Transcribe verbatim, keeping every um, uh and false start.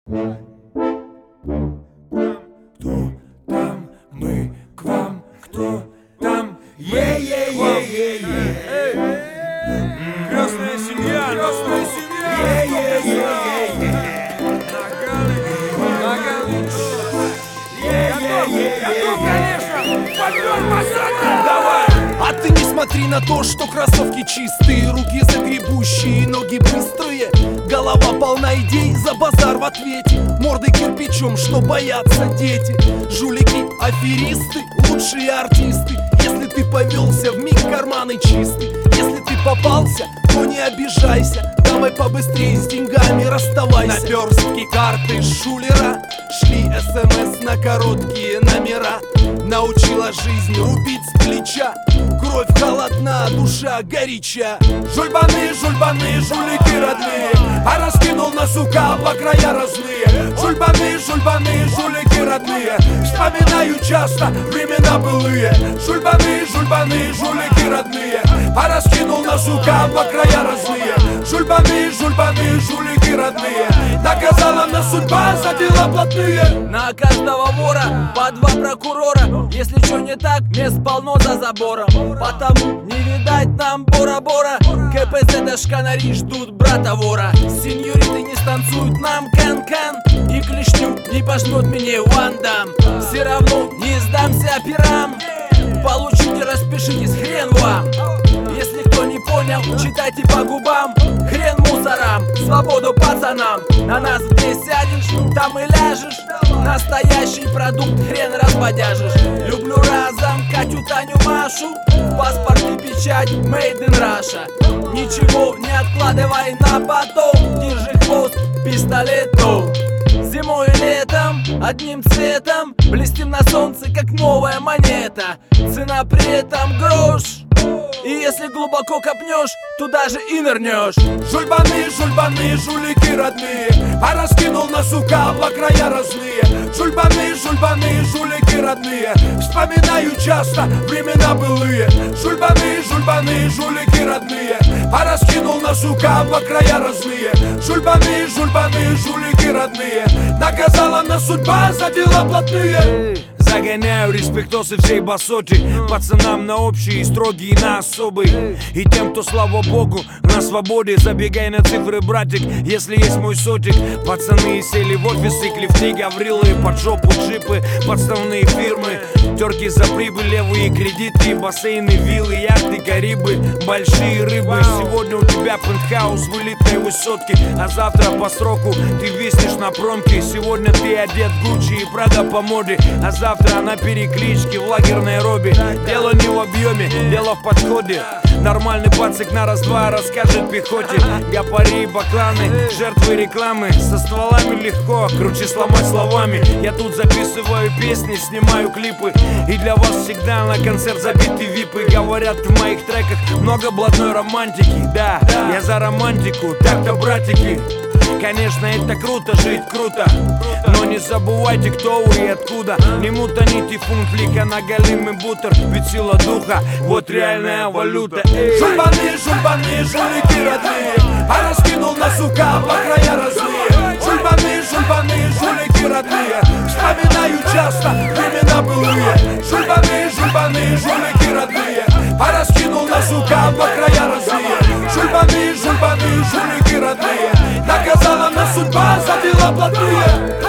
Кто там? Мы к вам. Кто там? Е-е-е-е-е. Крестная семья, крестная семья. Е-е-е-е-е. Готов, конечно. Подъем, посадка. Давай. А ты не смотри на то, что кроссовки чистые, руки загребущие, ноги быстрые, голова полна идей, за базар в ответе, мордой кирпичом, что боятся дети. Жулики, аферисты, лучшие артисты. Если ты повелся, вмиг карманы чисты. Если ты попался, то не обижайся. Давай побыстрее с деньгами расставайся. Наперстки карты шулера шли смс на короткие номера. Научила жизнь рубить с плеча. Кровь холодна, душа горяча. Жульбаны, жульбаны, жулики родные, а раскинул на сука по края разные. Жульбаны, жульбаны, жулики родные, вспоминаю часто времена былые. Жульбаны, жульбаны, жулики родные, а раскинул на сука по края разные. Жульбаны, жульбаны, жулики родные, наказала нас судьба за дела блатные. На каждого вора по два прокурора. Если что не так, мест полно за забором. Потому не видать нам бора-бора. КПЗ шканари ждут брата вора. Сеньориты не станцуют нам кан-кан. И клешню не пожмет мне вандам. Все равно не сдамся операм. Получите, распишитесь, хрен вам. Если кто не понял, читайте по губам. Хрен мусорам, свободу пацанам. На нас где сядешь, там и ляжешь. Настоящий продукт хрен разбодяжишь. Люблю разом Катю, Таню, Машу. В паспорте печать Made in Russia. Ничего не откладывай на потом. Держи хвост пистолетом. Зимой и летом одним цветом блестим на солнце, как новая монета. Цена при этом грош. И если глубоко копнешь, туда же и нырнешь. Жульбаны, жульбаны, жулики родные, а раскинул на сука по края разные. Жульбаны, жульбаны, жулики родные, вспоминаю часто времена былые. Жульбаны, жульбаны, жулики родные, а раскинул на сука по края разные. Жульбаны, жульбаны, жулики родные, наказала нас судьба за дела блатные. Загоняю респектосы всей басоти пацанам на общие, строгие на особые. И тем, кто, слава богу, на свободе. Забегай на цифры, братик, если есть мой сотик. Пацаны сели в офисы, клифты, гаврилы, под жопу джипы, подставные фирмы. Терки за прибыль, левые кредиты, бассейны, виллы, яхты, Карибы, большие рыбы. Сегодня у тебя пентхаус в элитной высотке, а завтра по сроку ты виснешь на промке. Сегодня ты одет Гуччи и Прада по моде, а завтра на перекличке в лагерной робе. Дело не в объеме, дело в подходе. Нормальный пацик на раз-два расскажет пехоте. Гапари, бакланы, жертвы рекламы. Со стволами легко, круче сломать словами. Я тут записываю песни, снимаю клипы. И для вас всегда на концерт забиты випы. Говорят в моих треках много блатной романтики. Да, я за романтику, так-то, братики. Конечно, это круто, жить круто. Но не забывайте, кто вы и откуда. Не мутаните фунт флика на голимый бутер. Ведь сила духа, вот реальная валюта. Жульбаны, жульбаны, жулики родные, а раскинул на сука по края разные. Жульбаны, жульбаны, жулики родные, вспоминаю часто времена былые. Жульбаны, жульбаны, жулики родные, а раскинул на сука по края разные. Жульбаны, жульбаны, жулики родные, наказала нас судьба за дела блатные.